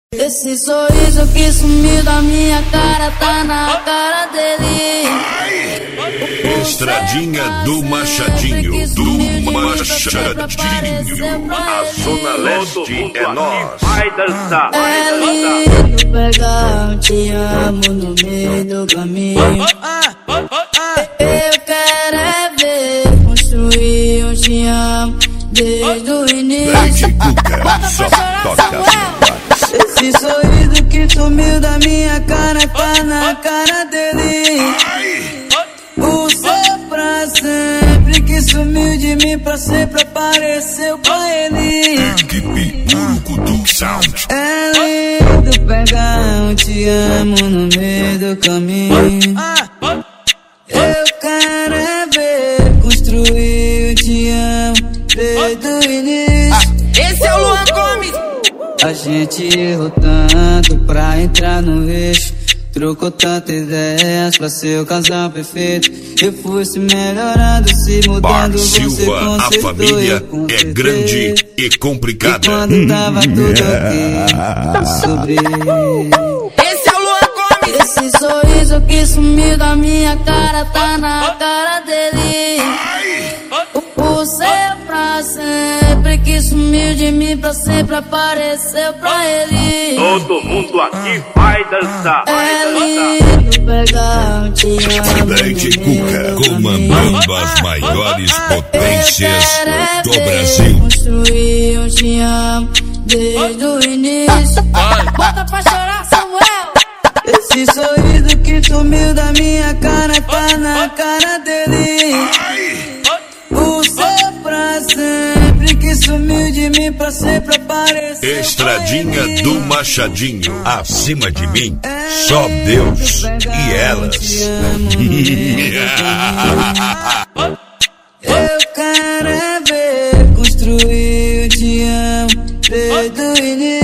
Esse sorriso que sumiu da minha cara tá na cara dele. Estradinha do Machadinho, a Zona Leste é nós. Vai dançar, É lindo pegar te amo no meio do caminho. Eu quero é ver construir um te amo desde o início. Só toca. Esse sorriso que sumiu da minha cara tá na cara dele. O seu pra sempre que sumiu de mim pra sempre apareceu pra ele. Equipe Urucutu Sound. É lindo pegar um te amo no meio do caminho. Eu quero é ver construir um te amo desde o início. Esse é o Luan Gomes. A gente errou tanto pra entrar no eixo. Trocou tantas ideias pra ser o casal perfeito. Eu fui se melhorando, se mudando. Bar você Silva, a família é grande e complicada. E quando tava tudo ok, sobre Esse é o Luan Gomes. esse sorriso que sumiu da minha cara tá na cara dele. O seu pra sempre que sumiu de mim pra sempre apareceu pra ele. todo mundo aqui vai dançar. É lindo pegar um te amo Black Cuca, comandando as maiores potências do Brasil. Construir um te amo desde o início. Bota pra chorar, Samuel. Esse sorriso que sumiu da minha cara tá na cara dele. O seu pra sempre que sumiu de mim pra sempre apareceu. Estradinha do Machadinho, acima de mim, só Deus e elas. Eu quero é ver construir um te amo desde o início.